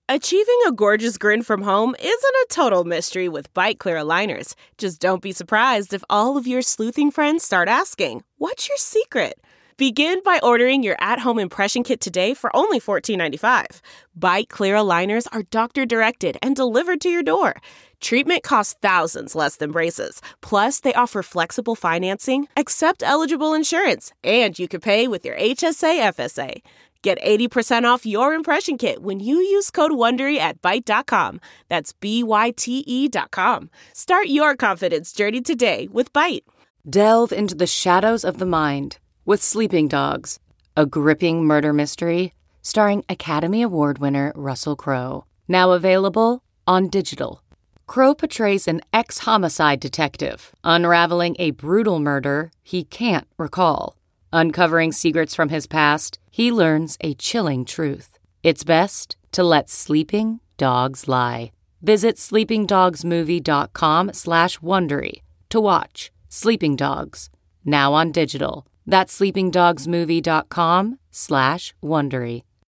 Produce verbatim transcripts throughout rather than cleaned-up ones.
Achieving a gorgeous grin from home isn't a total mystery with Byte Clear aligners. Just don't be surprised if all of your sleuthing friends start asking, "What's your secret?" Begin by ordering your at-home impression kit today for only fourteen ninety-five. Byte Clear aligners are doctor-directed and delivered to your door. Treatment costs thousands less than braces. Plus, they offer flexible financing, accept eligible insurance, and you can pay with your H S A F S A. Get eighty percent off your impression kit when you use code WONDERY at byte dot com. That's B Y T E dot com. Start your confidence journey today with Byte. Delve into the shadows of the mind with Sleeping Dogs, a gripping murder mystery starring Academy Award winner Russell Crowe. Now available on digital. Crowe portrays an ex-homicide detective unraveling a brutal murder he can't recall. Uncovering secrets from his past, he learns a chilling truth. It's best to let sleeping dogs lie. Visit sleepingdogsmovie.com slash Wondery to watch Sleeping Dogs, now on digital. That's sleepingdogsmovie.com slash Wondery.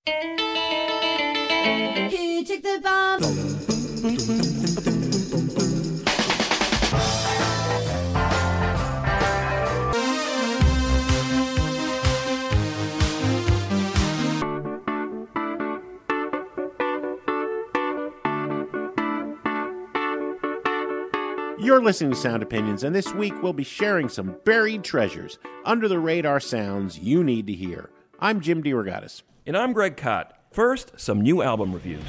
Who took the bomb? You're listening to Sound Opinions, and this week we'll be sharing some buried treasures, under-the-radar sounds you need to hear. I'm Jim DeRogatis. And I'm Greg Kot. First, some new album reviews.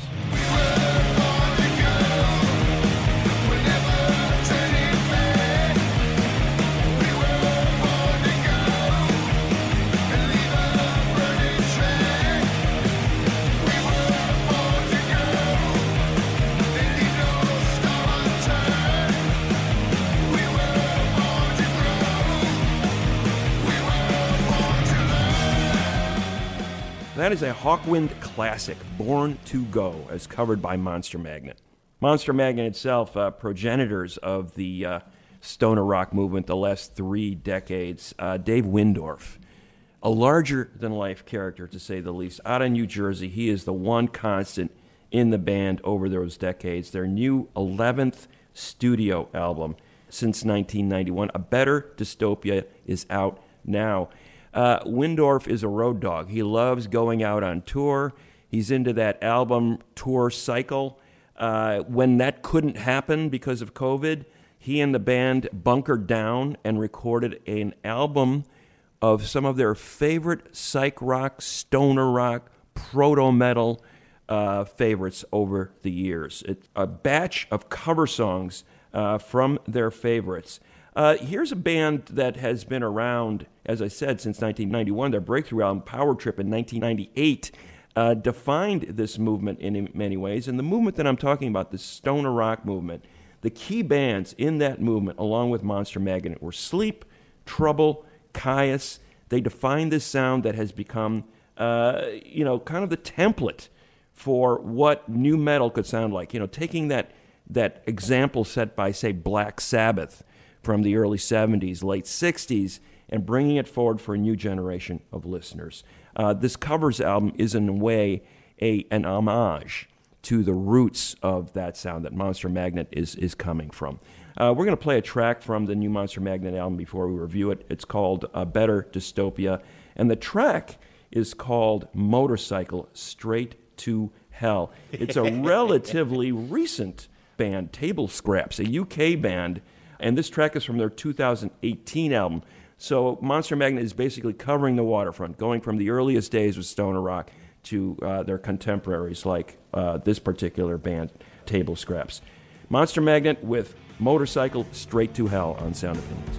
That is a Hawkwind classic, Born to Go, as covered by Monster Magnet. Monster Magnet itself, uh, progenitors of the uh, stoner rock movement the last three decades. Uh, Dave Wyndorf, a larger-than-life character, to say the least. Out of New Jersey, he is the one constant in the band over those decades. Their new eleventh studio album since nineteen ninety-one, A Better Dystopia, is out now. Uh, Wyndorf is a road dog. He loves going out on tour. He's into that album tour cycle. Uh, when that couldn't happen because of COVID, he and the band bunkered down and recorded an album of some of their favorite psych rock, stoner rock, proto-metal uh, favorites over the years. It's a batch of cover songs uh, from their favorites. Uh, here's a band that has been around, as I said, since nineteen ninety-one. Their breakthrough album, Power Trip, in nineteen ninety-eight, uh, defined this movement in many ways. And the movement that I'm talking about, the stoner rock movement, the key bands in that movement, along with Monster Magnet, were Sleep, Trouble, Caius. They defined this sound that has become, uh, you know, kind of the template for what new metal could sound like. You know, taking that that example set by, say, Black Sabbath from the early seventies, late sixties, and bringing it forward for a new generation of listeners. Uh, this covers album is, in a way, a, an homage to the roots of that sound that Monster Magnet is, is coming from. Uh, we're going to play a track from the new Monster Magnet album before we review it. It's called A Better Dystopia, and the track is called Motorcycle Straight to Hell. It's a relatively recent band, Table Scraps, a U K band, and this track is from their two thousand eighteen album. So Monster Magnet is basically covering the waterfront, going from the earliest days of stoner rock to uh, their contemporaries like uh, this particular band, Table Scraps. Monster Magnet with Motorcycle Straight to Hell on Sound Opinions.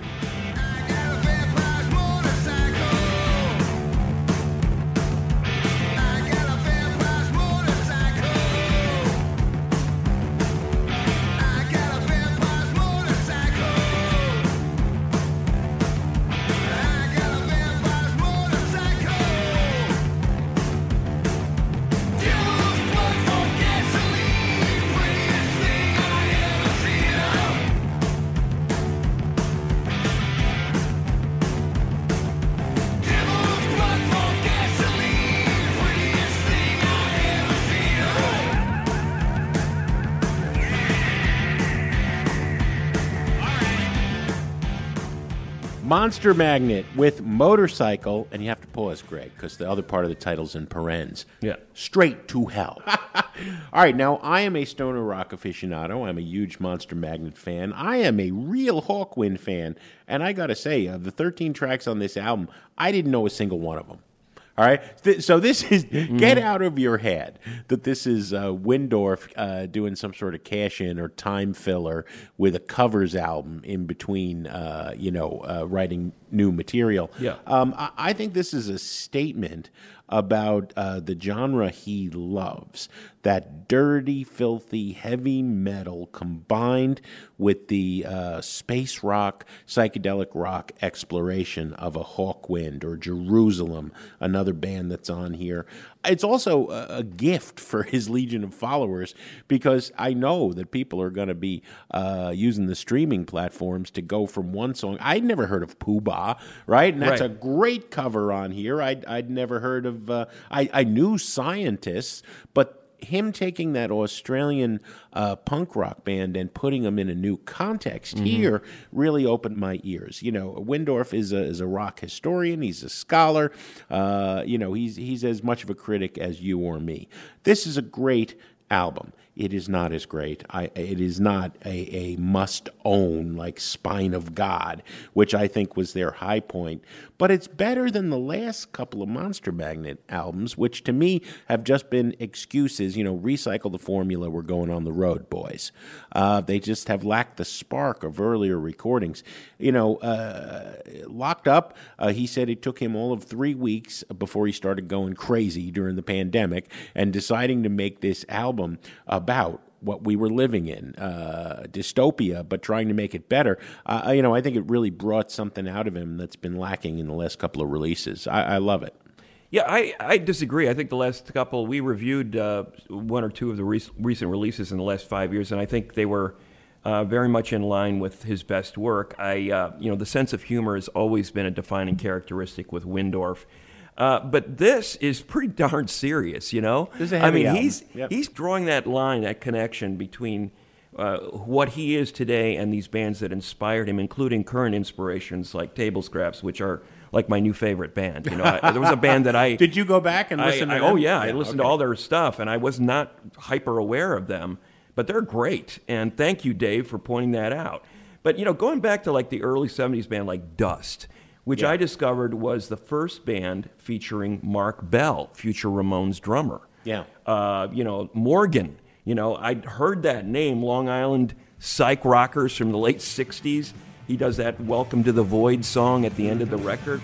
Monster Magnet with Motorcycle, and you have to pause, Greg, because the other part of the title's in parens. Yeah. Straight to Hell. All right, now, I am a stoner rock aficionado. I'm a huge Monster Magnet fan. I am a real Hawkwind fan, and I got to say, of the thirteen tracks on this album, I didn't know a single one of them. All right, so this is, mm-hmm. get out of your head that this is uh, Windorf uh, doing some sort of cash-in or time filler with a covers album in between, uh, you know, uh, writing new material. Yeah. Um, I, I think this is a statement about uh, the genre he loves, that dirty, filthy, heavy metal combined with the uh, space rock, psychedelic rock exploration of a Hawkwind or Jerusalem, another band that's on here. It's also a, a gift for his legion of followers because I know that people are going to be uh, using the streaming platforms to go from one song. I'd never heard of Pooh Bah, right? And that's right. a great cover on here. I'd, I'd never heard of, uh, I, I knew Scientists, but him taking that Australian uh, punk rock band and putting them in a new context mm-hmm. here really opened my ears. You know, Windorf is a is a rock historian. He's a scholar. Uh, you know, he's he's as much of a critic as you or me. This is a great album. It is not as great. I, it is not a, a must-own like Spine of God, which I think was their high point. But it's better than the last couple of Monster Magnet albums, which to me have just been excuses. You know, recycle the formula, we're going on the road, boys. Uh, they just have lacked the spark of earlier recordings. You know, uh, Locked Up, uh, he said it took him all of three weeks before he started going crazy during the pandemic and deciding to make this album about what we were living in, uh, dystopia, but trying to make it better. Uh, you know, I think it really brought something out of him that's been lacking in the last couple of releases. I, I love it. Yeah, I, I disagree. I think the last couple, we reviewed uh, one or two of the re- recent releases in the last five years, and I think they were uh, very much in line with his best work. I, uh, you know, the sense of humor has always been a defining characteristic with Windorf. Uh, but this is pretty darn serious, you know? This is a heavy I mean, album. he's Yep. he's drawing that line, that connection between uh, what he is today and these bands that inspired him, including current inspirations like Table Scraps, which are like my new favorite band. You know, I, there was a band that I did you go back and I, listen? I, to oh them? yeah, I yeah listened okay. to all their stuff, and I was not hyper aware of them, but they're great. And thank you, Dave, for pointing that out. But you know, going back to like the early seventies band like Dust, which yeah. I discovered was the first band featuring Mark Bell, future Ramones drummer. Yeah. Uh, you know, Morgan. You know, I'd heard that name, Long Island psych rockers from the late sixties. He does that Welcome to the Void song at the end of the record.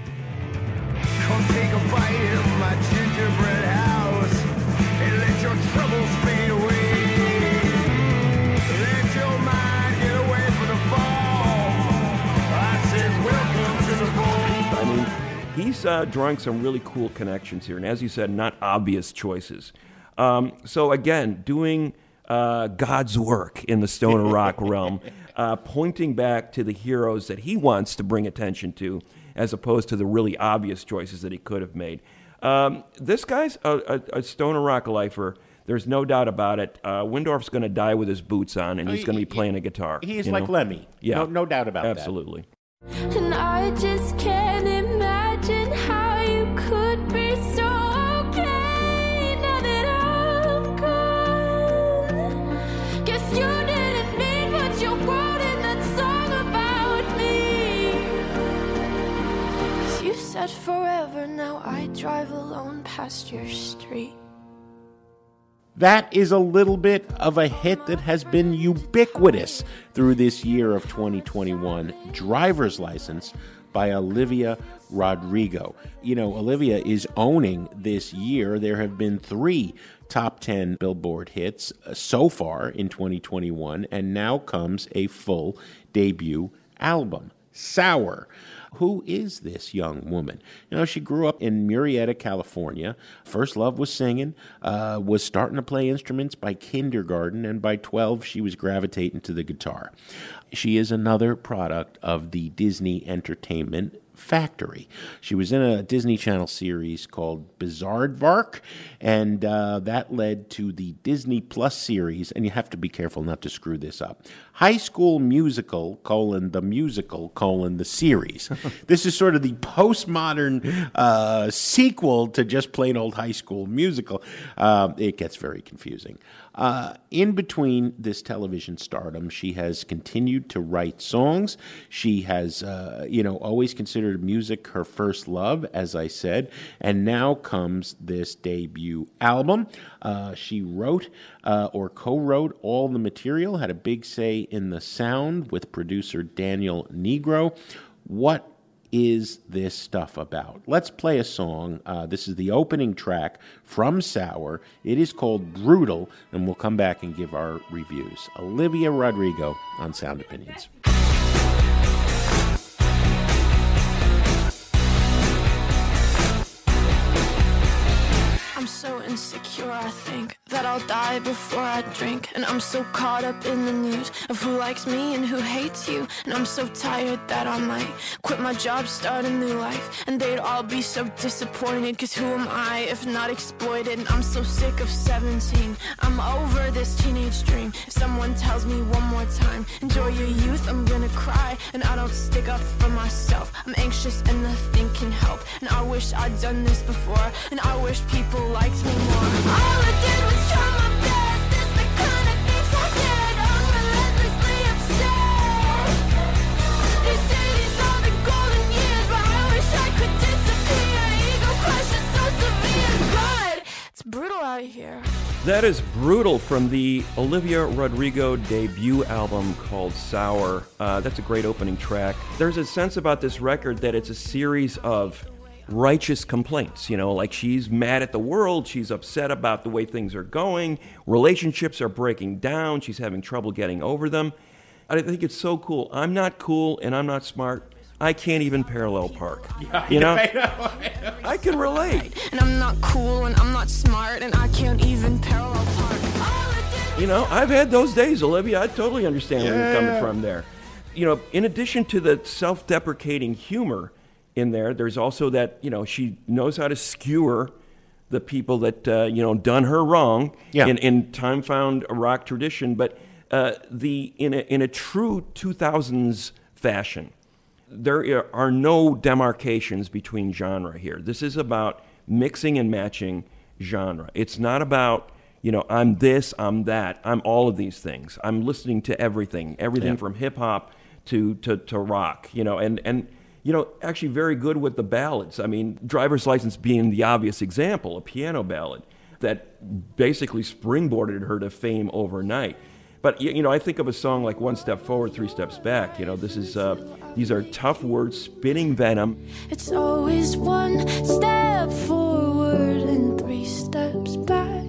Come take a bite of my gingerbread house and let your troubles fade away. Let your mind get away from the fall. I said, welcome to the void. I mean, he's uh, drawing some really cool connections here, and as you said, not obvious choices. Um, so again, doing uh, God's work in the stoner rock realm, uh, pointing back to the heroes that he wants to bring attention to, as opposed to the really obvious choices that he could have made. Um, this guy's a, a, a stoner rock lifer. There's no doubt about it. Uh, Windorf's going to die with his boots on, and he's going to be playing a guitar. He is you like know? Lemmy. Yeah, no, no doubt about absolutely. that. And I just can't imagine how you could be so okay now that I'm gone. Guess you didn't mean what you wrote in that song about me. 'Cause you said forever, now I drive alone past your street. That is a little bit of a hit that has been ubiquitous through this year of twenty twenty-one. Driver's License by Olivia Rodrigo. You know, Olivia is owning this year. There have been three top ten Billboard hits so far in twenty twenty-one, and now comes a full debut album, Sour. Who is this young woman? You know, she grew up in Murrieta, California. First love was singing, uh, was starting to play instruments by kindergarten, and by twelve, she was gravitating to the guitar. She is another product of the Disney Entertainment Factory. She was in a Disney Channel series called Bizaardvark, and uh, that led to the Disney Plus series, and you have to be careful not to screw this up. High School Musical, colon, the musical, colon, the series. This is sort of the postmodern uh, sequel to just plain old High School Musical. Uh, it gets very confusing. Uh, in between this television stardom, she has continued to write songs. She has, uh, you know, always considered music her first love, as I said, and now comes this debut album. Uh, she wrote uh, or co-wrote all the material, had a big say in the sound with producer Daniel Negro. What is this stuff about? Let's play a song. Uh, this is the opening track from Sour. It is called Brutal, and we'll come back and give our reviews. Olivia Rodrigo on Sound Opinions. I'm so insecure, I think that I'll die before I drink. And I'm so caught up in the news of who likes me and who hates you. And I'm so tired that I might quit my job, start a new life. And they'd all be so disappointed, cause who am I if not exploited? And I'm so sick of seventeen, I'm over this teenage dream. If someone tells me one more time, enjoy your youth, I'm gonna cry. And I don't stick up for myself, I'm anxious and nothing can help. And I wish I'd done this before, and I wish people liked me more. All I did was try my best. It's the kind of things I did. I'm relentlessly upset. They say these are the golden years, but I wish I could disappear. Ego crush is so severe. God, it's brutal out here. That is Brutal from the Olivia Rodrigo debut album called Sour. Uh, that's a great opening track. There's a sense about this record that it's a series of righteous complaints, you know, like she's mad at the world, she's upset about the way things are going, relationships are breaking down, she's having trouble getting over them. I think it's so cool. I'm not cool and I'm not smart. I can't even parallel park. You know? I can relate. And I'm not cool and I'm not smart and I can't even parallel park. You know, I've had those days, Olivia. I totally understand where you're coming from there. You know, in addition to the self-deprecating humor in there, there's also that, you know, she knows how to skewer the people that, uh, you know, done her wrong yeah. in, in time-found rock tradition. But uh, the in a, in a true two thousands fashion, there are no demarcations between genre here. This is about mixing and matching genre. It's not about, you know, I'm this, I'm that, I'm all of these things. I'm listening to everything, everything yeah. from hip-hop to, to, to rock, you know, and, and, you know, actually very good with the ballads. I mean, Driver's License being the obvious example, a piano ballad that basically springboarded her to fame overnight. But, you know, I think of a song like One Step Forward, Three Steps Back. You know, this is, uh, these are tough words, spitting venom. It's always one step forward and three steps back.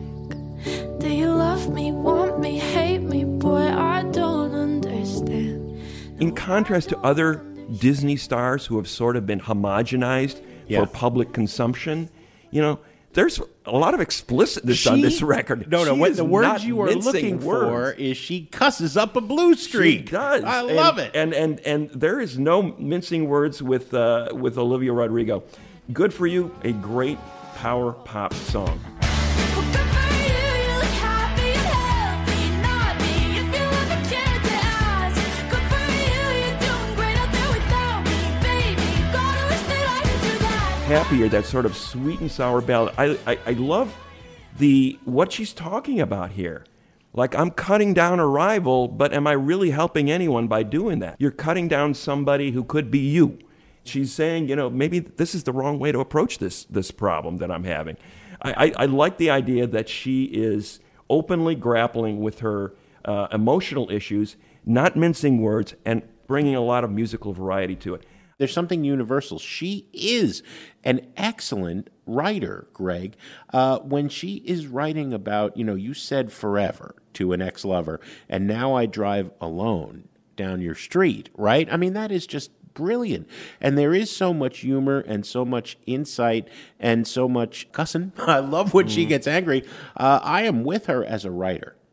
Do you love me, want me, hate me? Boy, I don't understand. In contrast to other Disney stars who have sort of been homogenized yeah. for public consumption, you know, there's a lot of explicitness She, on this record. No, no, She what is the words not you are mincing looking words. for is she cusses up a blue streak. She does. I And- love it. And and and there is no mincing words with uh, with Olivia Rodrigo. Good for you, a great power pop song. Well, good for you, you look happy and healthy, not me. If you ever cared to ask, good for you, you're doing great out there without me, baby. God, I wish that I could do that. Happier, that sort of sweet and sour ballad. I, I, I love the what she's talking about here. Like, I'm cutting down a rival, but am I really helping anyone by doing that? You're cutting down somebody who could be you. She's saying, you know, maybe this is the wrong way to approach this this problem that I'm having. I, I, I like the idea that she is openly grappling with her uh, emotional issues, not mincing words, and bringing a lot of musical variety to it. There's something universal. She is an excellent writer, Greg. Uh, when she is writing about, you know, you said forever to an ex-lover, and now I drive alone down your street, right? I mean, that is just brilliant. And there is so much humor and so much insight and so much cussing. I love when mm. she gets angry. Uh, I am with her as a writer.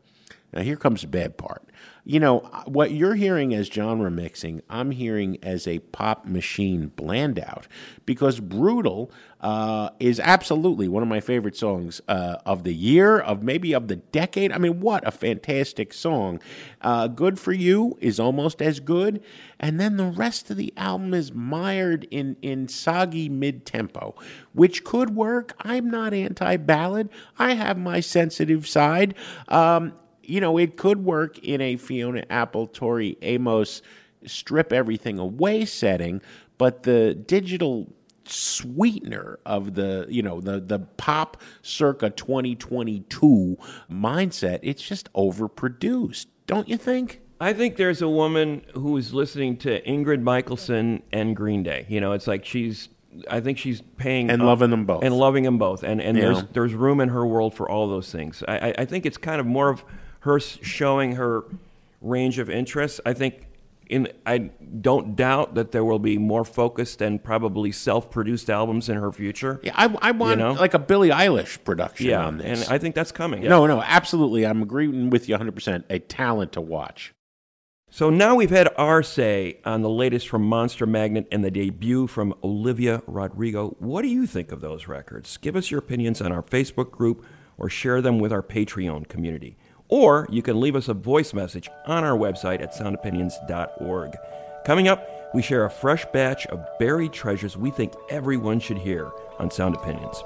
Now, here comes the bad part. You know, what you're hearing as genre mixing, I'm hearing as a pop machine blend out, because Brutal uh, is absolutely one of my favorite songs uh, of the year, of maybe of the decade. I mean, what a fantastic song. Uh, Good For You is almost as good. And then the rest of the album is mired in, in soggy mid-tempo, which could work. I'm not anti-ballad. I have my sensitive side. Um, you know, it could work in a Fiona Apple, Tori Amos, strip everything away setting, but the digital sweetener of the, you know, the, the pop circa twenty twenty-two mindset, it's just overproduced, don't you think? I think there's a woman who is listening to Ingrid Michaelson and Green Day. You know, it's like she's, I think she's paying... And loving them both. And loving them both. And, and Yeah. there's there's room in her world for all those things. I, I- I think it's kind of more of her showing her range of interests. I think in I don't doubt that there will be more focused and probably self-produced albums in her future. Yeah, I, I want You know? like a Billie Eilish production Yeah, on this. and I think that's coming. No, no, absolutely. I'm agreeing with you one hundred percent. A talent to watch. So now we've had our say on the latest from Monster Magnet and the debut from Olivia Rodrigo. What do you think of those records? Give us your opinions on our Facebook group or share them with our Patreon community. Or you can leave us a voice message on our website at sound opinions dot org. Coming up, we share a fresh batch of buried treasures we think everyone should hear on Sound Opinions.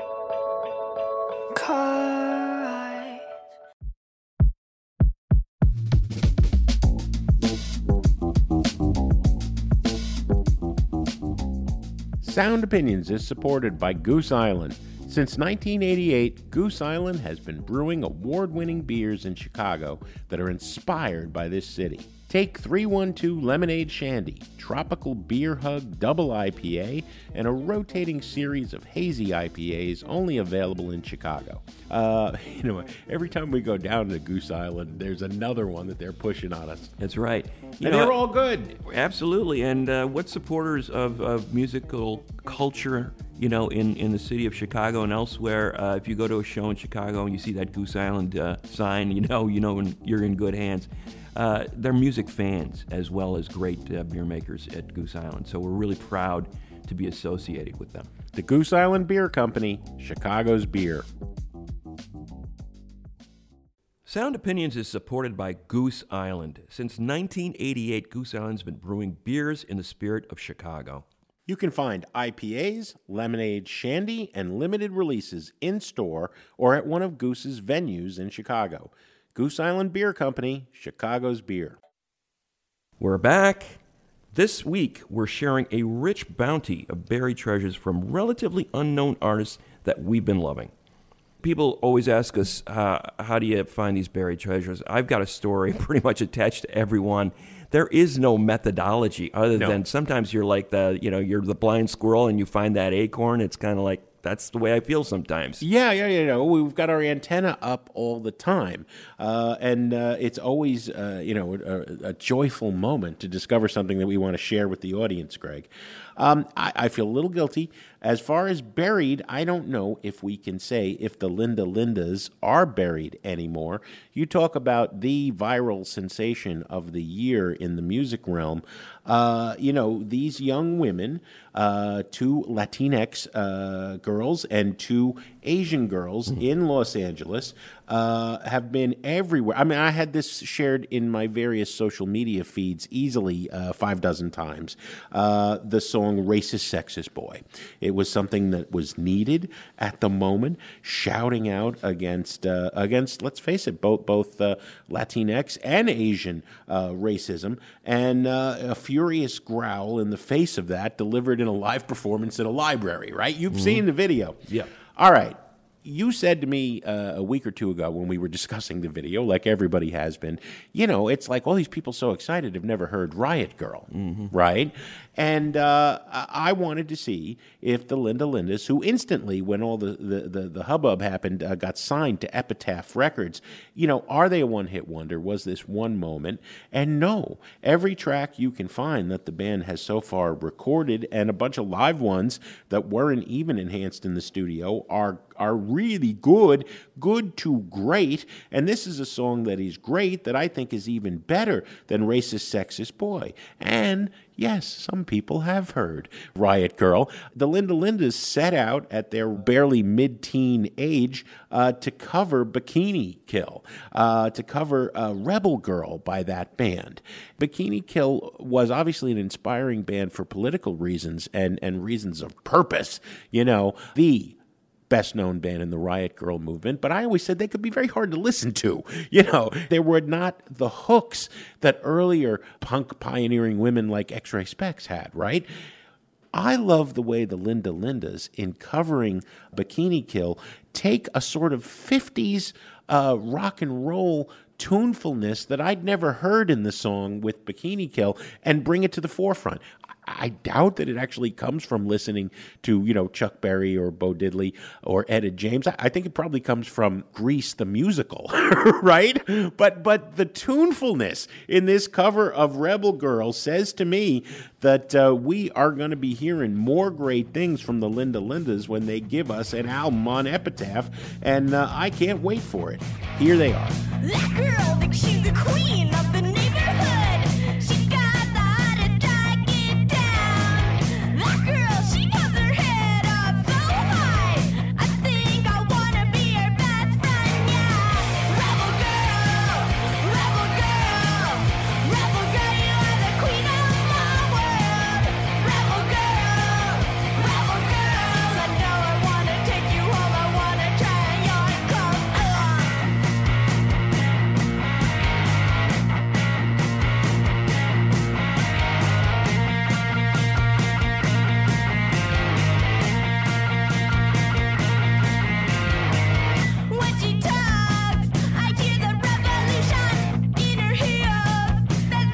Car ride. Sound Opinions is supported by Goose Island. Since nineteen eighty-eight, Goose Island has been brewing award-winning beers in Chicago that are inspired by this city. Take three one two Lemonade Shandy, Tropical Beer Hug Double I P A, and a rotating series of hazy I P As only available in Chicago. Uh, you know, every time we go down to Goose Island, there's another one that they're pushing on us. That's right. You And know, they're all good. Absolutely. And uh, what supporters of, of musical culture, you know, in, in the city of Chicago and elsewhere, uh, if you go to a show in Chicago and you see that Goose Island uh, sign, you know, you know you're in good hands. Uh, they're music fans as well as great uh, beer makers at Goose Island. So we're really proud to be associated with them. The Goose Island Beer Company, Chicago's beer. Sound Opinions is supported by Goose Island. Since nineteen eighty-eight, Goose Island's been brewing beers in the spirit of Chicago. You can find I P As, lemonade shandy, and limited releases in-store or at one of Goose's venues in Chicago. Goose Island Beer Company, Chicago's beer. We're back. This week, we're sharing a rich bounty of buried treasures from relatively unknown artists that we've been loving. People always ask us, uh, how do you find these buried treasures? I've got a story pretty much attached to everyone. There is no methodology other No. than sometimes you're like the, you know, you're the blind squirrel and you find that acorn. It's kind of like, that's the way I feel sometimes. Yeah, yeah, yeah. No, we've got our antenna up all the time, uh, and uh, it's always, uh, you know, a, a joyful moment to discover something that we want to share with the audience, Greg. Um, I, I feel a little guilty. As far as buried, I don't know if we can say if the Linda Lindas are buried anymore. You talk about the viral sensation of the year in the music realm. Uh, you know, these young women, uh, two Latinx uh, girls and two Asian girls in Los Angeles, uh, have been everywhere. I mean, I had this shared in my various social media feeds easily uh, five dozen times. Uh, the song Racist Sexist Boy. It was something that was needed at the moment, shouting out against, uh, against let's face it, both, both uh, Latinx and Asian uh, racism, and uh, a furious growl in the face of that delivered in a live performance at a library, right? You've seen the video. Yeah. All right. You said to me uh, a week or two ago when we were discussing the video, like everybody has been, you know, it's like all these people so excited have never heard Riot Girl, right? And uh, I I wanted to see if the Linda Lindas, who instantly, when all the, the, the, the hubbub happened, uh, got signed to Epitaph Records, you know, are they a one-hit wonder? Was this one moment? And no, every track you can find that the band has so far recorded and a bunch of live ones that weren't even enhanced in the studio are are really good, good to great. And this is a song that is great, that I think is even better than Racist Sexist Boy. And yes, some people have heard Riot Girl. The Linda Lindas set out at their barely mid-teen age uh, to cover Bikini Kill, uh, to cover uh, Rebel Girl by that band. Bikini Kill was obviously an inspiring band for political reasons and, and reasons of purpose. You know, the best-known band in the Riot Girl movement, but I always said they could be very hard to listen to. You know, they were not the hooks that earlier punk pioneering women like X-Ray Spex had, right? I love the way the Linda Lindas, in covering Bikini Kill, take a sort of fifties uh, rock and roll tunefulness that I'd never heard in the song with Bikini Kill and bring it to the forefront. I doubt that it actually comes from listening to, you know, Chuck Berry or Bo Diddley or Etta James. I think it probably comes from Grease the musical, right? But but the tunefulness in this cover of Rebel Girl says to me that uh, we are going to be hearing more great things from the Linda Lindas when they give us an album on Epitaph, and uh, I can't wait for it. Here they are. That girl thinks she's the queen of the neighborhood. She got the hottest dragon down. That girl, she has her head up so high. I think I wanna be her best friend, yeah. Rebel girl, rebel girl, rebel girl, you are the queen of my world. Rebel girl, rebel girl, I know I wanna take you home. I wanna try your clothes. When she talks, I hear the revolution in her heels. There's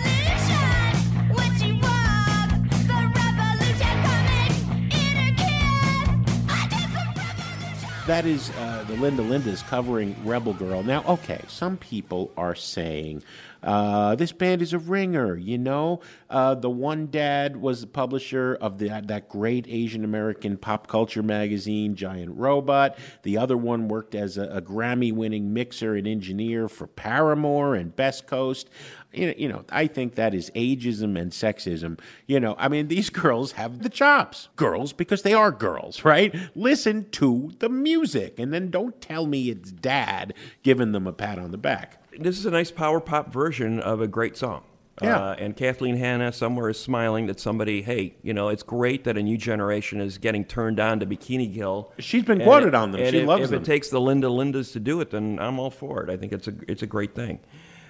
revolution. When she walks, the revolution coming in her kiss. I did some revolution. That is uh, the Linda Lindas covering Rebel Girl. Now, okay, some people are saying uh, this band is a ringer, you know? Uh, the one dad was the publisher of the, that great Asian American pop culture magazine, Giant Robot. The other one worked as a, a Grammy-winning mixer and engineer for Paramore and Best Coast. You know, you know, I think that is ageism and sexism. You know, I mean, these girls have the chops. Girls, because they are girls, right? Listen to the music, and then don't tell me it's dad giving them a pat on the back. This is a nice power pop version of a great song. Yeah. Uh, and Kathleen Hanna somewhere is smiling that somebody, hey, you know, it's great that a new generation is getting turned on to Bikini Kill. She's been And quoted it- on them. and She if, loves if them. it takes the Linda Lindas to do it, then I'm all for it. I think it's a it's a great thing.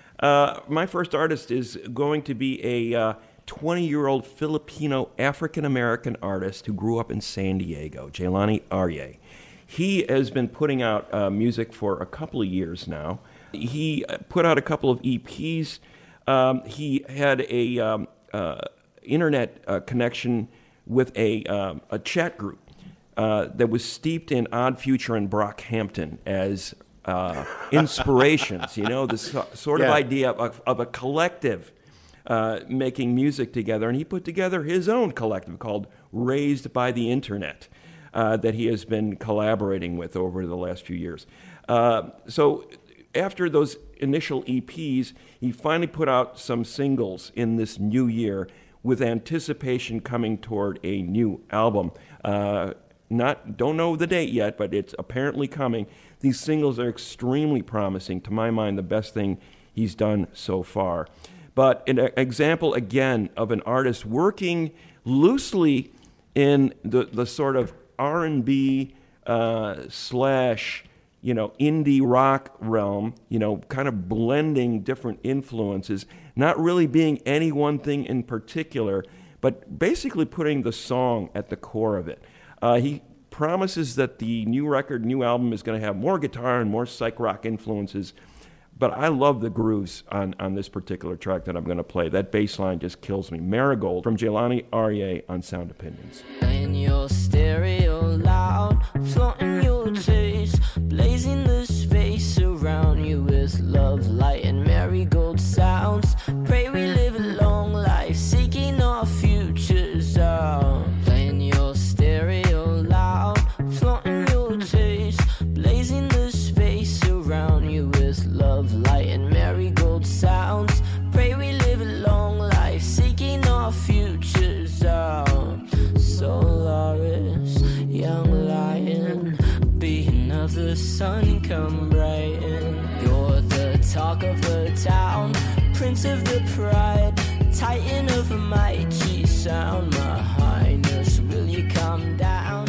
Uh, my first artist is going to be a uh, twenty-year-old Filipino African-American artist who grew up in San Diego, Jelani Arye. He has been putting out uh, music for a couple of years now. He uh, put out a couple of E Ps. Um, he had a um, uh, internet uh, connection with a um, a chat group uh, that was steeped in Odd Future and Brockhampton as uh, inspirations. You know, this so- sort of Yeah. idea of, of a collective uh, making music together, and he put together his own collective called Raised by the Internet uh, that he has been collaborating with over the last few years. Uh, so after those initial E Ps, he finally put out some singles in this new year with anticipation coming toward a new album. Uh, not don't know the date yet, but it's apparently coming. These singles are extremely promising. To my mind, the best thing he's done so far. But an example, again, of an artist working loosely in the, the sort of R and B uh, slash, you know, indie rock realm, you know, kind of blending different influences, not really being any one thing in particular, but basically putting the song at the core of it. Uh, he promises that the new record, new album is going to have more guitar and more psych rock influences, but I love the grooves on, on this particular track that I'm going to play. That bass line just kills me. Marigold from Jelani Arye on Sound Opinions. In your stereo loud, flaunting your taste, blazing the space around you with love, light, and marigold sounds. Pray we live a long life, seeking our futures out. Playing your stereo loud, flaunting your taste. with love, light, and marigold sounds. Pray we live a long life, seeking our futures out. Solaris, young lion, being of the sun, come brighten. You're the talk of the town, prince of the pride, titan of a mighty sound. My highness, will you come down?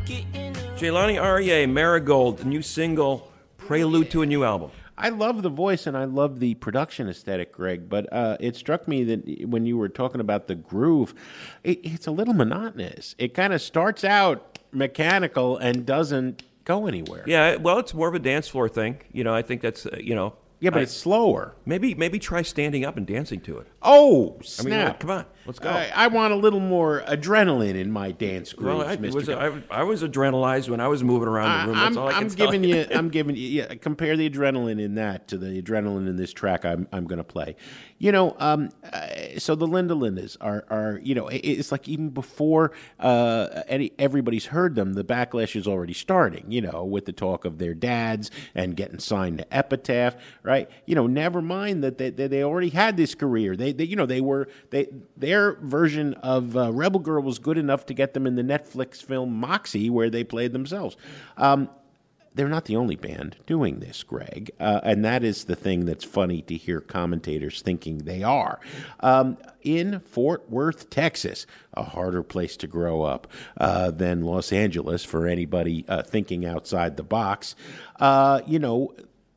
Jelani Aryeh, Marigold, new single, prelude to a new album. I love the voice and I love the production aesthetic, Greg, but uh, it struck me that when you were talking about the groove, it, it's a little monotonous. It kind of starts out mechanical and doesn't go anywhere. Yeah, well, it's more of a dance floor thing. You know, I think that's, uh, you know. Yeah, but I, it's slower. Maybe maybe try standing up and dancing to it. Oh, snap. I mean, come on, let's go. I, I want a little more adrenaline in my dance grooves, Well, I Mister was, Go- I, I was adrenalized when I was moving around the room. That's I'm, all I can I'm tell giving you. I'm giving you. Yeah, compare the adrenaline in that to the adrenaline in this track. I'm I'm going to play. You know, um, uh, so the Linda Lindas are are you know it, it's like even before uh, any everybody's heard them, the backlash is already starting. You know, with the talk of their dads and getting signed to Epitaph, right? You know, never mind that they they, they already had this career. They, they you know they were they their version of uh, Rebel Girl was good enough to get them in the Netflix film Moxie, where they played themselves. Um, They're not the only band doing this, Greg, uh, and that is the thing that's funny to hear commentators thinking they are. Um, in Fort Worth, Texas, a harder place to grow up uh, than Los Angeles for anybody uh, thinking outside the box, uh, you know,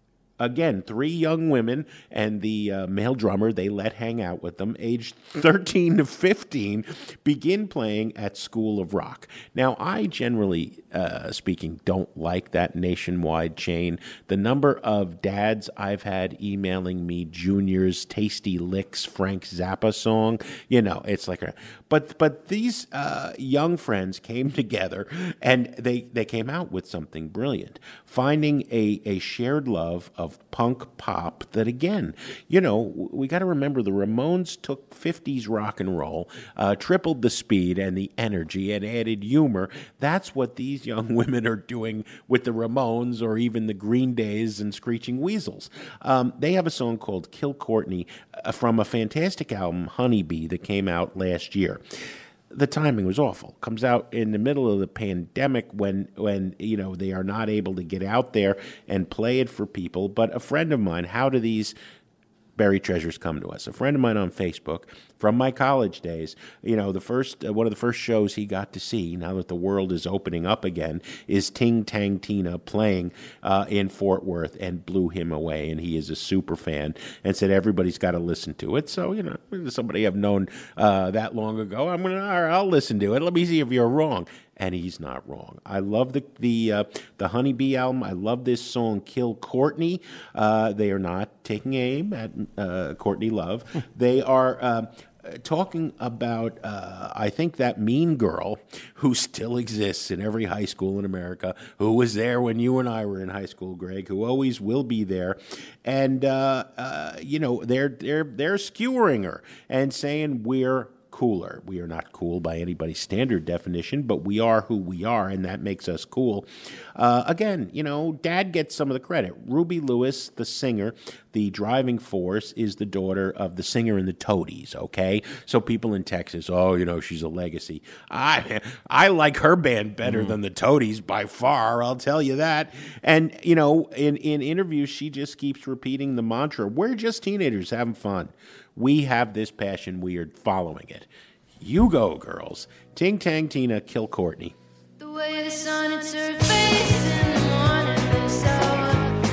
again, three young women and the uh, male drummer they let hang out with them, aged thirteen to fifteen, begin playing at School of Rock. Now, I generally uh, speaking don't like that nationwide chain. The number of dads I've had emailing me Junior's Tasty Licks Frank Zappa song, you know, it's like a... But but these uh, young friends came together and they, they came out with something brilliant, finding a, a shared love of punk pop that, again, you know, we got to remember the Ramones took fifties rock and roll, uh, tripled the speed and the energy and added humor. That's what these young women are doing with the Ramones or even the Green Days and Screeching Weasels. Um, they have a song called Kill Courtney uh, from a fantastic album, Honeybee, that came out last year. The timing was awful. Comes out in the middle of the pandemic when, when you know, they are not able to get out there and play it for people. But a friend of mine, how do these buried treasures come to us? A friend of mine on Facebook from my college days, you know, the first uh, one of the first shows he got to see, now that the world is opening up again, is Ting Tang Tina playing uh, in Fort Worth, and blew him away. And he is a super fan and said everybody's got to listen to it. So, you know, somebody I've known uh, that long ago, I'm gonna, all right, I'll listen to it. Let me see if you're wrong. And he's not wrong. I love the the uh, the Honeybee album. I love this song, Kill Courtney. Uh, they are not taking aim at uh, Courtney Love. They are uh, talking about, uh, I think, that mean girl who still exists in every high school in America, who was there when you and I were in high school, Greg, who always will be there. And, uh, uh, you know, they're, they're, they're skewering her and saying we're cooler. We are not cool by anybody's standard definition, but we are who we are, and that makes us cool. Uh, again, you know, Dad gets some of the credit. Ruby Lewis, the singer, the driving force, is the daughter of the singer in the Toadies, okay? So people in Texas, oh, you know, she's a legacy. I I like her band better mm. than the Toadies by far, I'll tell you that. And, you know, in, in interviews, she just keeps repeating the mantra, we're just teenagers having fun. We have this passion. We are following it. You go, girls. Ting Tang Tina, Kill Courtney. The way the sun hits her face in the morning, this hour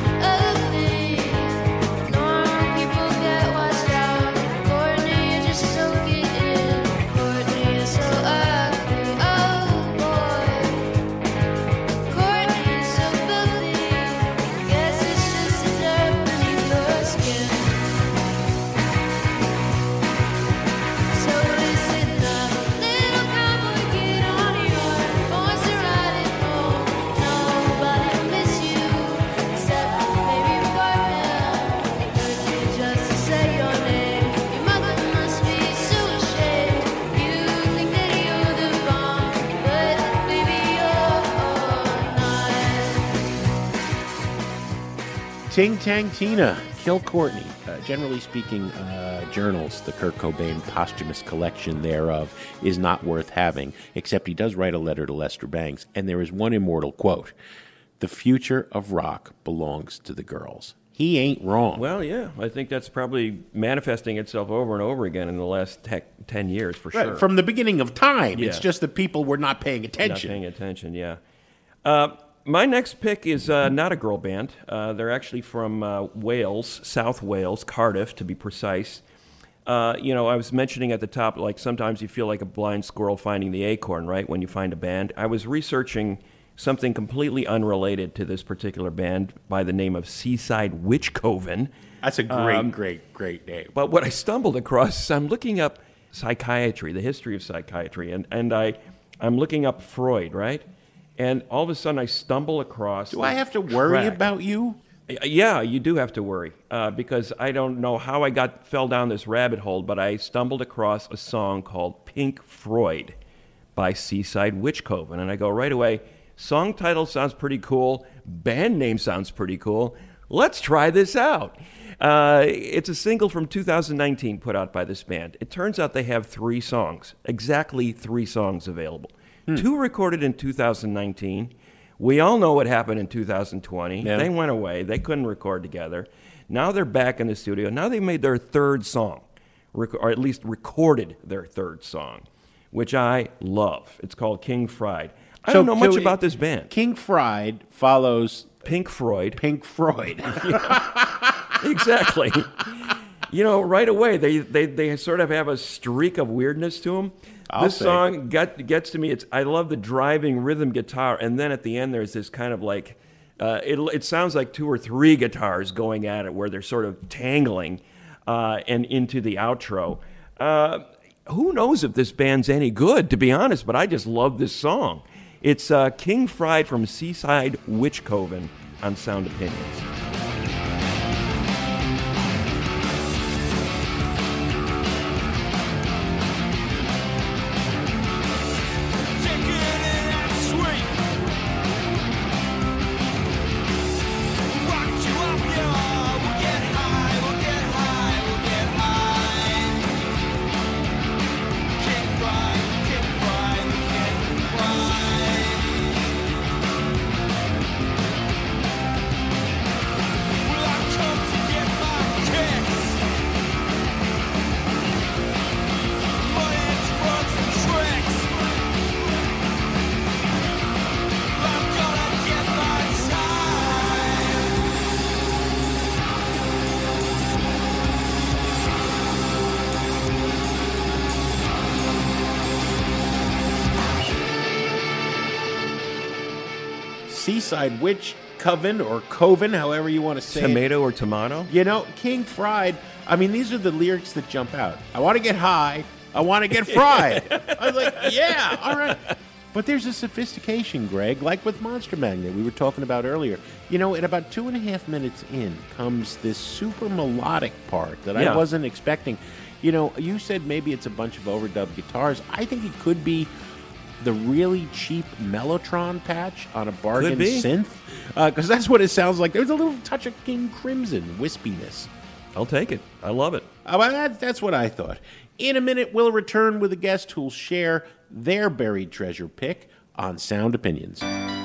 of me. Normal people get washed out. Courtney, you just soak it in. Courtney is so ugly, oh boy. Courtney is so filthy. Guess it's just the dirt beneath your skin. So listen up, little cowboy, get on your horse and ride it home. Ting Tang Tina, Kill Courtney. Uh, generally speaking, uh, journals, the Kurt Cobain posthumous collection thereof, is not worth having, except he does write a letter to Lester Bangs, and there is one immortal quote: "The future of rock belongs to the girls." He ain't wrong. Well, yeah, I think that's probably manifesting itself over and over again in the last tech, ten years, for Right, sure. from the beginning of time. Yeah. It's just that people were not paying attention. Not paying attention, yeah. Uh, my next pick is uh, not a girl band. Uh, they're actually from uh, Wales, South Wales, Cardiff, to be precise. Uh, you know, I was mentioning at the top, like sometimes you feel like a blind squirrel finding the acorn, right, when you find a band. I was researching something completely unrelated to this particular band by the name of Seaside Witch Coven. That's a great, Um, great, great name. But what I stumbled across is I'm looking up psychiatry, the history of psychiatry, and, and I, I'm looking up Freud, right? And all of a sudden I stumble across... Do I have to worry track. about you? Yeah, you do have to worry, uh, because I don't know how I got fell down this rabbit hole, but I stumbled across a song called Pink Freud by Seaside Witch Coven, and I go right away, song title sounds pretty cool, band name sounds pretty cool, let's try this out. Uh, it's a single from two thousand nineteen put out by this band. It turns out they have three songs, exactly three songs available. Hmm. Two recorded in two thousand nineteen. We all know what happened in two thousand twenty. Yeah. They went away. They couldn't record together. Now they're back in the studio. Now they made their third song, rec- or at least recorded their third song, which I love. It's called King Fried. I So- don't know much so about this band. King Fried follows Pink Freud. Pink Freud. Exactly. You know, right away, they, they, they sort of have a streak of weirdness to them. I'll This say. song get, gets to me. It's I love the driving rhythm guitar, and then at the end there's this kind of like, uh, it, it sounds like two or three guitars going at it where they're sort of tangling uh, and into the outro. Uh, who knows if this band's any good, to be honest, but I just love this song. It's uh, King Fried from Seaside Witch Coven on Sound Opinions. Seaside Witch Coven, or Coven, however you want to say it. Tomato or tomato? You know, King Fried, I mean, these are the lyrics that jump out. I want to get high. I want to get fried. I was like, yeah, all right. But there's a sophistication, Greg, like with Monster Magnet we were talking about earlier. You know, at about two and a half minutes in comes this super melodic part that Yeah. I wasn't expecting. You know, you said maybe it's a bunch of overdubbed guitars. I think it could be the really cheap Mellotron patch on a bargain Could be. synth, because that's what it sounds like. There's a little touch of King Crimson wispiness. I'll take it. I love it. Uh, well, that, that's what I thought. In a minute, we'll return with a guest who'll share their buried treasure pick on Sound Opinions.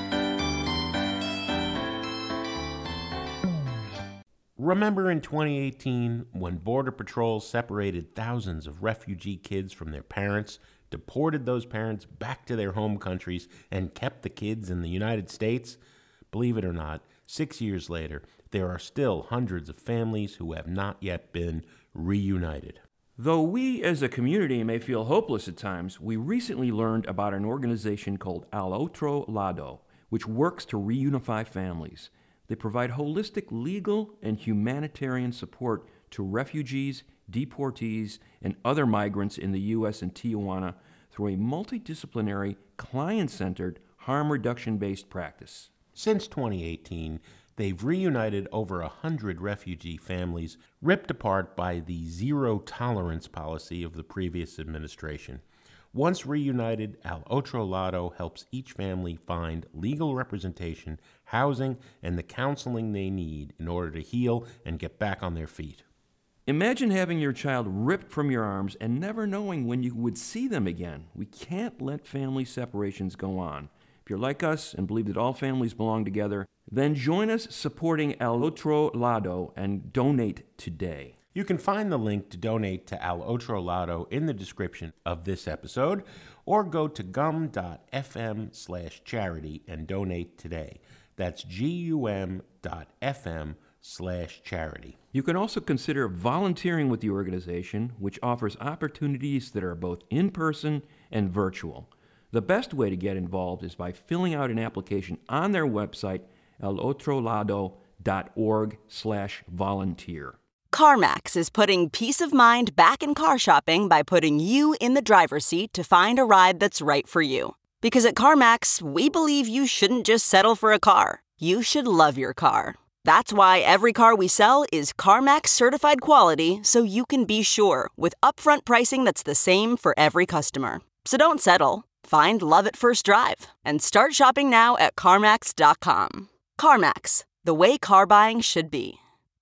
Remember in twenty eighteen when Border Patrol separated thousands of refugee kids from their parents, deported those parents back to their home countries, and kept the kids in the United States? Believe it or not, six years later, there are still hundreds of families who have not yet been reunited. Though we as a community may feel hopeless at times, we recently learned about an organization called Al Otro Lado, which works to reunify families. They provide holistic legal and humanitarian support to refugees, deportees, and other migrants in the U S and Tijuana through a multidisciplinary, client-centered, harm reduction-based practice. Since twenty eighteen, they've reunited over a hundred refugee families ripped apart by the zero-tolerance policy of the previous administration. Once reunited, Al Otro Lado helps each family find legal representation, housing, and the counseling they need in order to heal and get back on their feet. Imagine having your child ripped from your arms and never knowing when you would see them again. We can't let family separations go on. If you're like us and believe that all families belong together, then join us supporting Al Otro Lado and donate today. You can find the link to donate to Al Otro Lado in the description of this episode, or go to gum.fm slash charity and donate today. That's gum.fm slash charity. You can also consider volunteering with the organization, which offers opportunities that are both in-person and virtual. The best way to get involved is by filling out an application on their website, alotrolado.org slash volunteer. CarMax is putting peace of mind back in car shopping by putting you in the driver's seat to find a ride that's right for you. Because at CarMax, we believe you shouldn't just settle for a car. You should love your car. That's why every car we sell is CarMax certified quality, so you can be sure with upfront pricing that's the same for every customer. So don't settle. Find love at first drive and start shopping now at CarMax dot com. CarMax, the way car buying should be.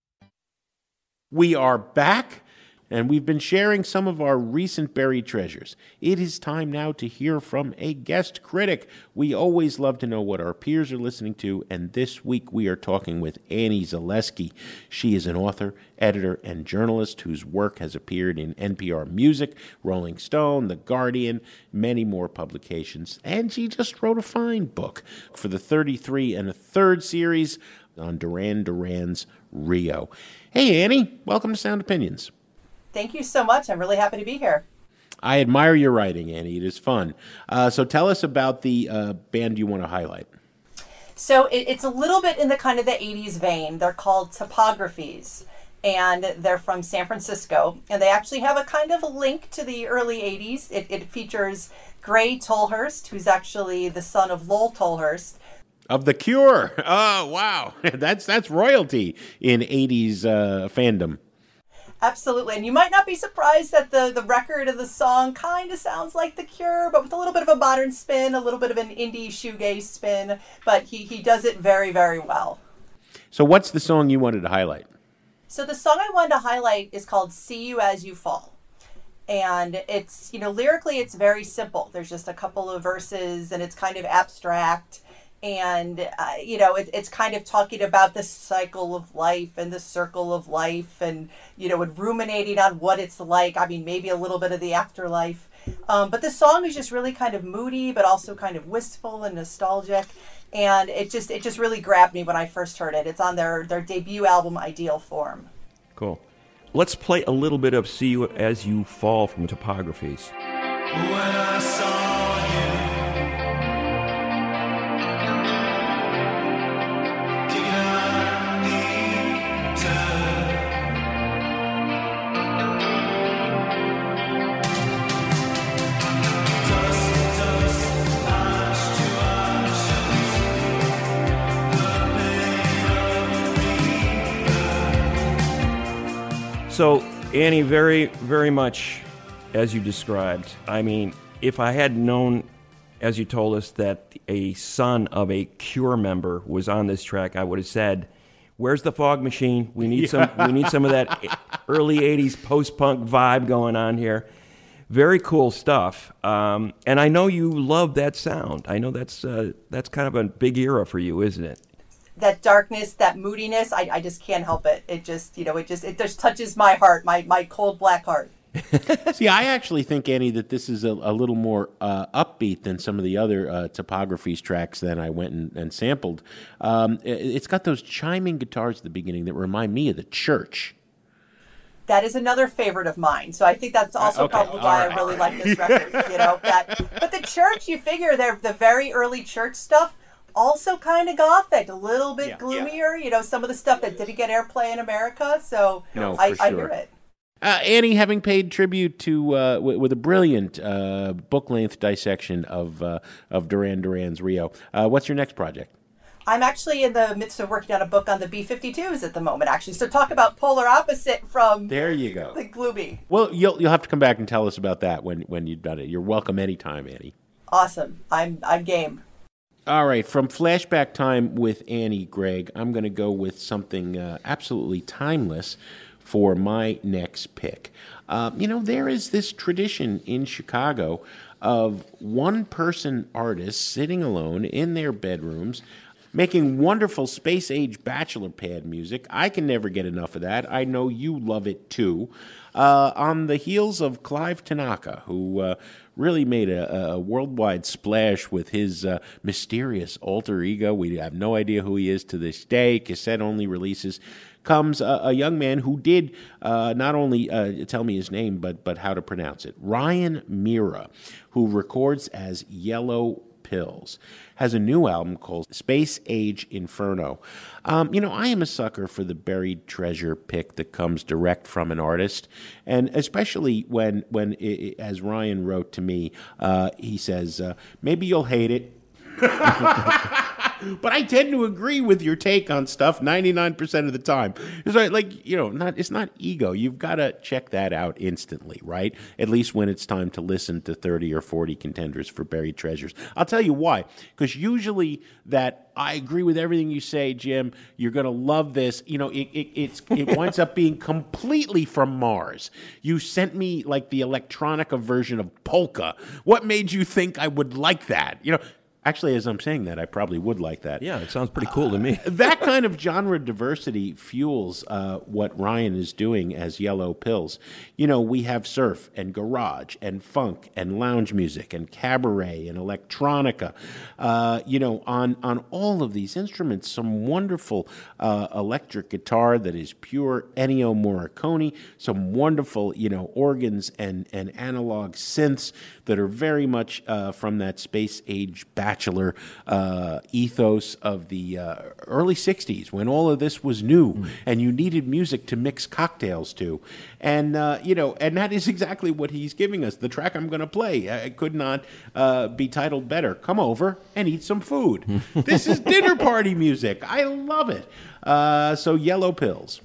We are back, and we've been sharing some of our recent buried treasures. It is time now to hear from a guest critic. We always love to know what our peers are listening to, and this week we are talking with Annie Zaleski. She is an author, editor, and journalist whose work has appeared in N P R Music, Rolling Stone, The Guardian, many more publications, and she just wrote a fine book for the thirty-three and a third series on Duran Duran's Rio. Hey, Annie, welcome to Sound Opinions. Thank you so much. I'm really happy to be here. I admire your writing, Annie. It is fun. Uh, so tell us about the uh, band you want to highlight. So it, it's a little bit in the kind of the eighties vein. They're called Topographies, and they're from San Francisco. And they actually have a kind of a link to the early eighties. It, it features Gray Tolhurst, who's actually the son of Lowell Tolhurst. Of The Cure. Oh, wow. That's that's royalty in eighties uh, fandom. Absolutely. And you might not be surprised that the, the record of the song kind of sounds like The Cure, but with a little bit of a modern spin, a little bit of an indie shoegaze spin. But he, he does it very, very well. So what's the song you wanted to highlight? So the song I wanted to highlight is called See You As You Fall. And it's, you know, lyrically it's very simple. There's just a couple of verses and it's kind of abstract. And, uh, you know, it, it's kind of talking about the cycle of life and the circle of life and, you know, and ruminating on what it's like. I mean, maybe a little bit of the afterlife. Um, but the song is just really kind of moody, but also kind of wistful and nostalgic. And it just it just really grabbed me when I first heard it. It's on their, their debut album, Ideal Form. Cool. Let's play a little bit of See You As You Fall from Topographies. When I saw you kicking out the dust, dust, ash to ashes, the pain of me. So, Annie, very, very much as you described. I mean, if I had known, as you told us, that a son of a Cure member was on this track, I would have said, "Where's the Fog Machine? We need some. We need some of that early eighties post-punk vibe going on here." Very cool stuff. Um, and I know you love that sound. I know that's uh, that's kind of a big era for you, isn't it? That darkness, that moodiness, I, I just can't help it. It just, you know, it just it just touches my heart, my my cold black heart. See, I actually think, Annie, that this is a, a little more uh, upbeat than some of the other uh, Topographies tracks that I went and, and sampled. Um, it, it's got those chiming guitars at the beginning that remind me of The Church. That is another favorite of mine. So I think that's also Okay, probably all why right. I really like this record. You know, that. But The Church, you figure they're the very early Church stuff. Also kind of gothic, a little bit Yeah, gloomier. You know, some of the stuff that didn't get airplay in America. So No, I, for I sure. hear it. Uh, Annie, having paid tribute to uh, w- with a brilliant uh, book-length dissection of uh, of Duran Duran's Rio, uh, what's your next project? I'm actually in the midst of working on a book on the B fifty-twos at the moment, actually. So talk about polar opposite from There you go. the gloomy. Well, you'll you'll have to come back and tell us about that when, when you've done it. You're welcome anytime, Annie. Awesome. I'm I'm game. All right, from flashback time with Annie, Greg, I'm going to go with something uh, absolutely timeless for my next pick. Uh, you know, there is this tradition in Chicago of one-person artists sitting alone in their bedrooms making wonderful space-age bachelor pad music. I can never get enough of that. I know you love it, too. Uh, on the heels of Clive Tanaka, who uh, really made a, a worldwide splash with his uh, mysterious alter ego. We have no idea who he is to this day. Cassette-only releases. Comes a, a young man who did uh, not only uh, tell me his name, but but how to pronounce it. Ryan Mira, who records as Yellow Pills, has a new album called Space Age Inferno. Um, you know, I am a sucker for the buried treasure pick that comes direct from an artist, and especially when, when it, as Ryan wrote to me, uh, he says, uh, maybe you'll hate it. But I tend to agree with your take on stuff ninety-nine percent of the time. It's like, like you know, not it's not ego. You've got to check that out instantly, right? At least when it's time to listen to thirty or forty contenders for buried treasures. I'll tell you why. Because usually that I agree with everything you say, Jim. You're going to love this. You know, it it it's, it winds up being completely from Mars. You sent me like the electronica version of Polka. What made you think I would like that? You know. Actually, as I'm saying that, I probably would like that. Yeah, it sounds pretty cool to me. Uh, that kind of genre diversity fuels uh, what Ryan is doing as Yellow Pills. You know, we have surf and garage and funk and lounge music and cabaret and electronica. Uh, you know, on, on all of these instruments, some wonderful uh, electric guitar that is pure Ennio Morricone, some wonderful, you know, organs and, and analog synths that are very much uh, from that space age bachelor uh, ethos of the uh, early sixties when all of this was new mm. and you needed music to mix cocktails to. And, uh, you know, and that is exactly what he's giving us. The track I'm going to play, uh, it could not uh, be titled better. Come over and eat some food. This is dinner party music. I love it. Uh, so Yellow Pills.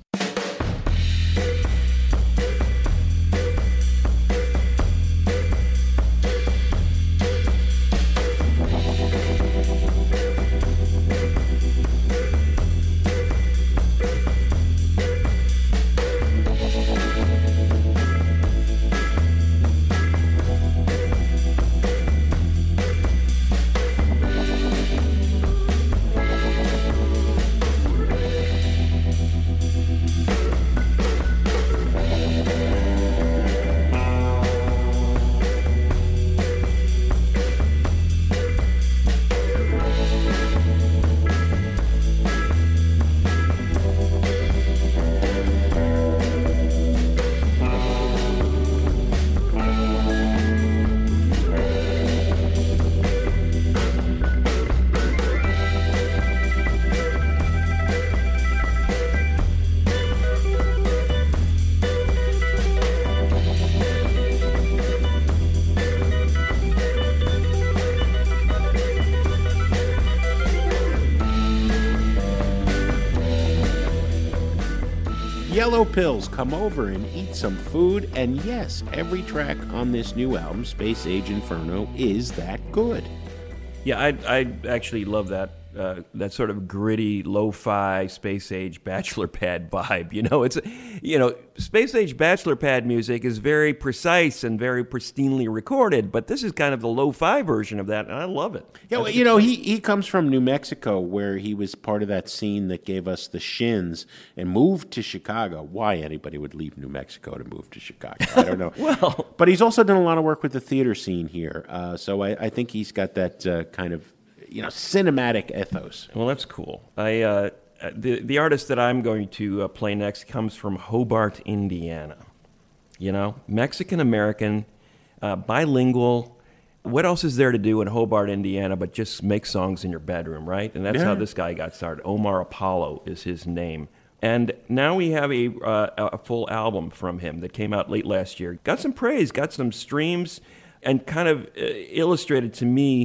Yellow Pills, come over and eat some food. And yes, every track on this new album, Space Age Inferno, is that good. Yeah, I I actually love that uh, that sort of gritty, lo-fi, space age bachelor pad vibe. You know, it's you know, space age bachelor pad music is very precise and very pristinely recorded, but this is kind of the lo-fi version of that, and I love it. Yeah, well, you know, he he comes from New Mexico, where he was part of that scene that gave us the Shins, and moved to Chicago. Why anybody would leave New Mexico to move to Chicago, I don't know. Well, but he's also done a lot of work with the theater scene here, uh, so I, I think he's got that uh, kind of, you know, cinematic ethos. Well, that's cool. I uh, the the artist that I'm going to uh, play next comes from Hobart, Indiana. You know, Mexican American, uh, bilingual. What else is there to do in Hobart, Indiana, but just make songs in your bedroom, right? And that's Yeah. how this guy got started. Omar Apollo is his name. And now we have a uh, a full album from him that came out late last year. Got some praise, got some streams, and kind of uh, illustrated to me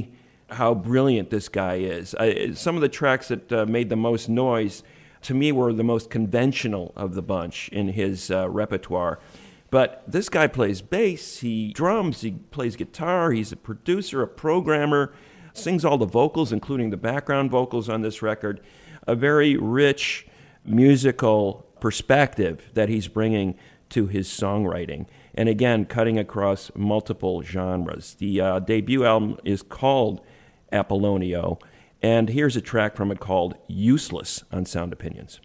how brilliant this guy is. I, some of the tracks that uh, made the most noise, to me, were the most conventional of the bunch in his uh, repertoire. But this guy plays bass, he drums, he plays guitar, he's a producer, a programmer, sings all the vocals, including the background vocals on this record. A very rich musical perspective that he's bringing to his songwriting. And again, cutting across multiple genres. The uh, debut album is called Apollonio, and here's a track from it called Useless on Sound Opinions.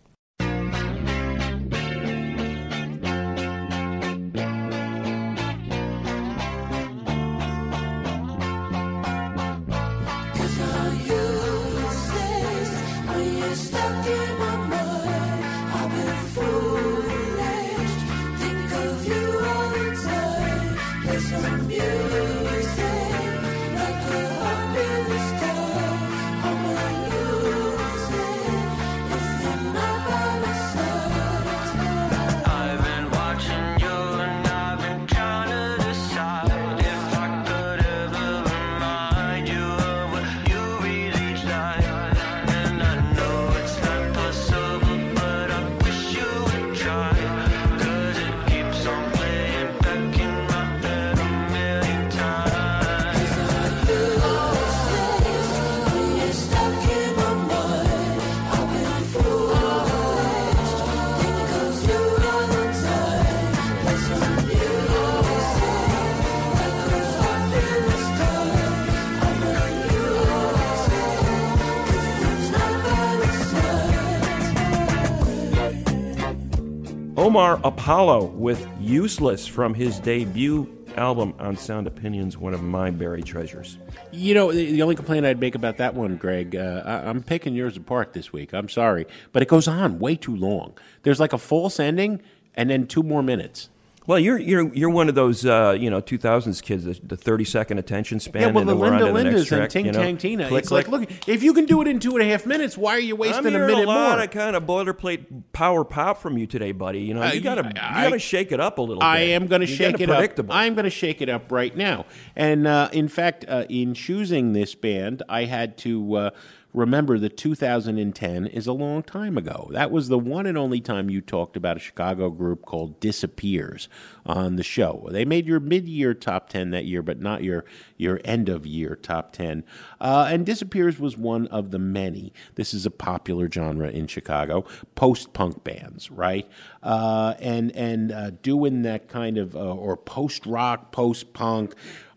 Omar Apollo with Useless from his debut album on Sound Opinions, one of my buried treasures. You know, the, the only complaint I'd make about that one, Greg, uh, I, I'm picking yours apart this week. I'm sorry. But it goes on way too long. There's like a false ending and then two more minutes. Well, you're you're you're one of those uh, you know two thousands kids, the, the thirty second attention span. Yeah, well, and the then we're on Linda to the next Lindas track, and Ting you know? Tang Tina. Click, It's click. like, look, if you can do it in two and a half minutes, why are you wasting I'm a hearing minute a lot more? of kind of boilerplate power pop from you today, buddy. You know, Uh, you gotta you I- gotta shake it up a little. I bit. am going to You shake gotta it up. predictable. I'm going to shake it up right now. And uh, in fact, uh, in choosing this band, I had to uh, remember that two thousand ten is a long time ago. That was the one and only time you talked about a Chicago group called Disappears on the show. They made your mid-year top ten that year, but not your your end-of-year top ten. Uh, and Disappears was one of the many. This is a popular genre in Chicago, post-punk bands, right? Uh, and and uh, doing that kind of, uh, or post-rock, post-punk,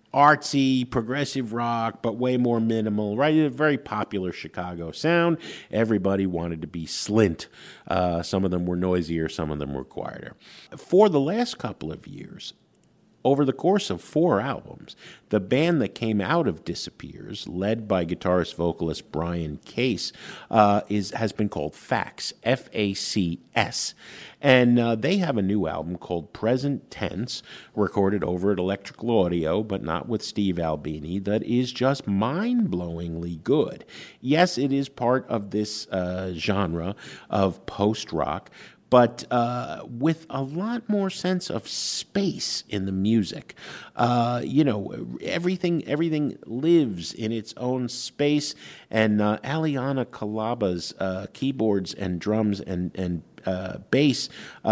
artsy, progressive rock, but way more minimal, right? A very popular Chicago sound. Everybody wanted to be Slint. Uh, some of them were noisier, some of them were quieter. For the last couple of years, over the course of four albums, the band that came out of Disappears, led by guitarist vocalist Brian Case, uh, is has been called Facs, F A C S. And uh, they have a new album called Present Tense, recorded over at Electrical Audio, but not with Steve Albini, that is just mind-blowingly good. Yes, it is part of this uh, genre of post-rock, but uh, with a lot more sense of space in the music. Uh, you know, everything everything lives in its own space, and uh, Aliana Kalaba's uh, keyboards and drums and, and uh, bass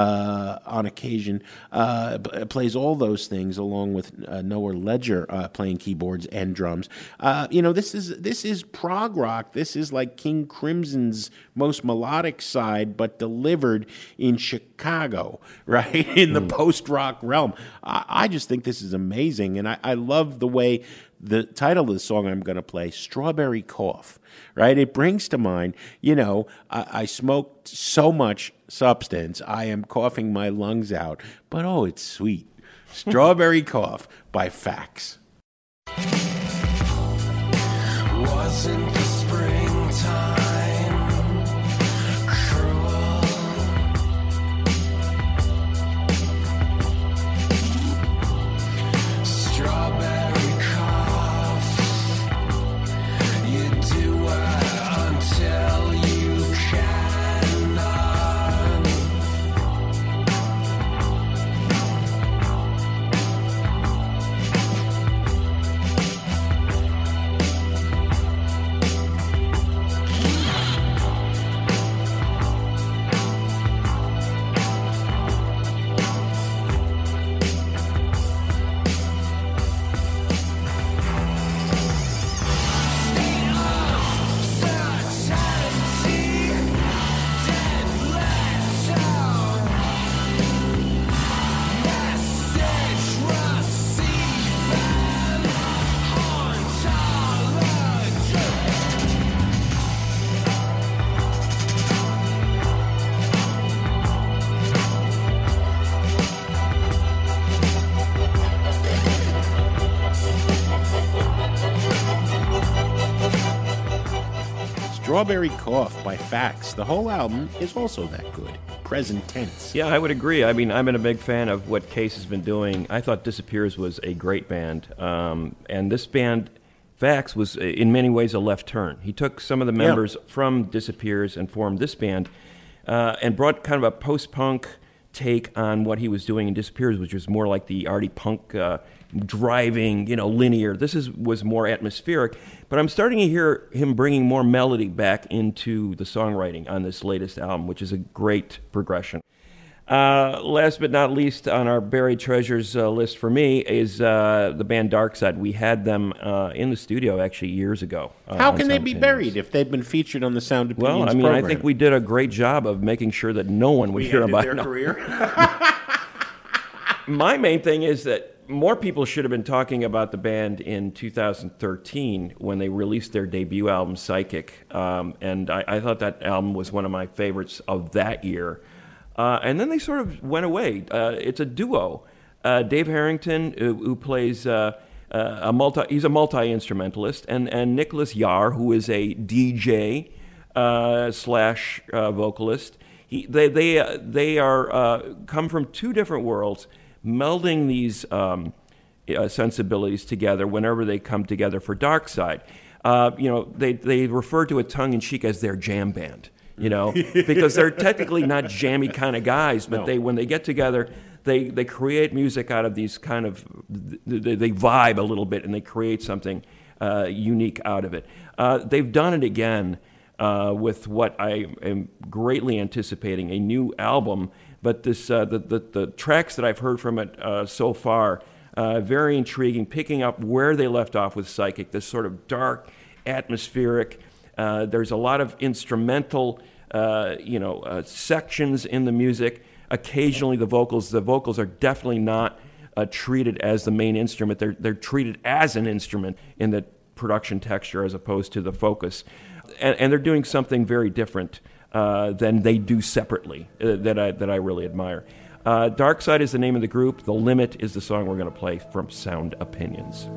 uh, on occasion uh, b- plays all those things, along with uh, Noah Ledger uh, playing keyboards and drums. Uh, you know, this is this is prog rock. This is like King Crimson's most melodic side, but delivered in Chicago, right? In the post-rock realm. I, I just think this is amazing, and I, I love the way the title of the song I'm going to play, Strawberry Cough, right? It brings to mind, you know, I, I smoked so much substance, I am coughing my lungs out, but oh, it's sweet. Strawberry Cough by Facs. Wasn't the springtime cruel? Strawberry cough. You do it until you cannot. Strawberry Cough by Fax. The whole album is also that good. Present tense. Yeah, I would agree. I mean, I've been a big fan of what Case has been doing. I thought Disappears was a great band. Um, and this band, Fax, was in many ways a left turn. He took some of the members yeah. from Disappears and formed this band uh, and brought kind of a post-punk take on what he was doing in Disappears, which was more like the arty punk uh, driving, you know, linear. This is was more atmospheric, but I'm starting to hear him bringing more melody back into the songwriting on this latest album, which is a great progression. Uh, last but not least on our Buried Treasures uh, list for me is uh, the band Darkside. We had them uh, in the studio actually years ago. Uh, How can they be buried if they've been featured on the Sound Opinions Well, I mean, program? I think we did a great job of making sure that no one would we hear about their it. career. My main thing is that more people should have been talking about the band in two thousand thirteen when they released their debut album, Psychic. Um, and I, I thought that album was one of my favorites of that year. Uh, and then they sort of went away. Uh, it's a duo. Uh, Dave Harrington, who, who plays uh, uh, a multi, he's a multi-instrumentalist, and, and Nicholas Yar, who is a D J uh, slash uh, vocalist. He, they they uh, they are uh, come from two different worlds, melding these um, uh, sensibilities together whenever they come together for Darkside. Uh, you know, they they refer to it tongue-in-cheek as their jam band. You know, because they're technically not jammy kind of guys, but no. they when they get together, they, they create music out of these kind of, they, they vibe a little bit and they create something uh, unique out of it. Uh, they've done it again uh, with what I am greatly anticipating, a new album, but this uh, the, the, the tracks that I've heard from it uh, so far, uh, very intriguing, picking up where they left off with Psychic, this sort of dark, atmospheric. Uh, there's a lot of instrumental, uh, you know, uh, sections in the music. Occasionally, the vocals. The vocals are definitely not uh, treated as the main instrument. They're they're treated as an instrument in the production texture as opposed to the focus, and, and they're doing something very different uh, than they do separately. Uh, that I that I really admire. Uh, Darkside is the name of the group. The Limit is the song we're going to play from Sound Opinions.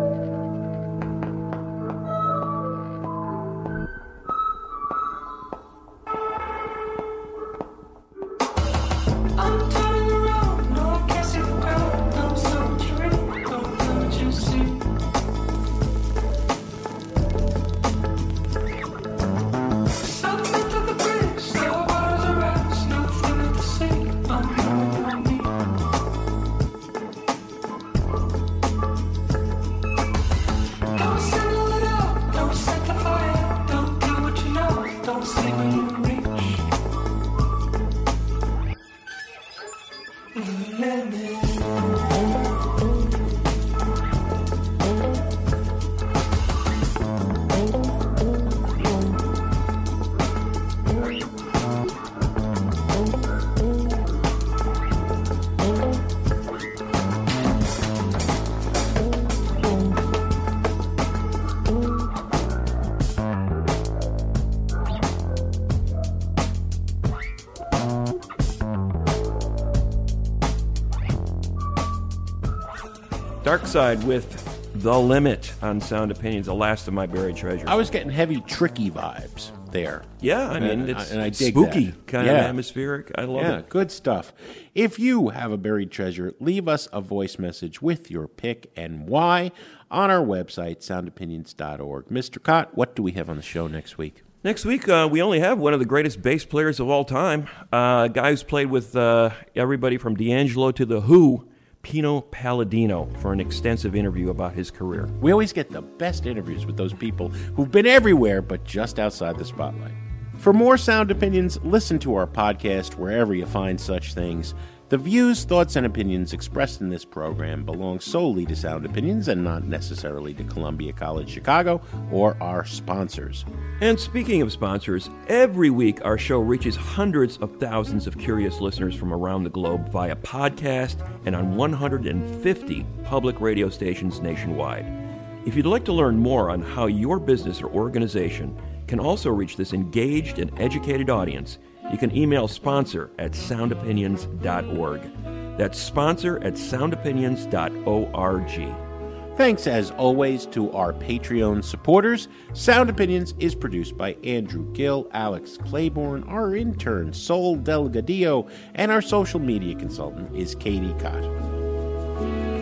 Darkside with The Limit on Sound Opinions, the last of my Buried Treasures. I was getting heavy, tricky vibes there. Yeah, I mean, and, it's and I dig spooky, that. kind yeah. of atmospheric. I love yeah, it. Good stuff. If you have a buried treasure, leave us a voice message with your pick and why on our website, sound opinions dot org. Mister Cott, what do we have on the show next week? Next week, uh, we only have one of the greatest bass players of all time, uh, a guy who's played with uh, everybody from D'Angelo to The Who, Pino Palladino, for an extensive interview about his career. We always get the best interviews with those people who've been everywhere but just outside the spotlight. For more Sound Opinions, listen to our podcast wherever you find such things. The views, thoughts, and opinions expressed in this program belong solely to Sound Opinions and not necessarily to Columbia College Chicago or our sponsors. And speaking of sponsors, every week our show reaches hundreds of thousands of curious listeners from around the globe via podcast and on one hundred fifty public radio stations nationwide. If you'd like to learn more on how your business or organization can also reach this engaged and educated audience, you can email sponsor at sound opinions dot org. That's sponsor at sound opinions dot org. Thanks as always to our Patreon supporters. Sound Opinions is produced by Andrew Gill, Alex Claiborne, our intern Sol Delgadillo, and our social media consultant is Katie Cott.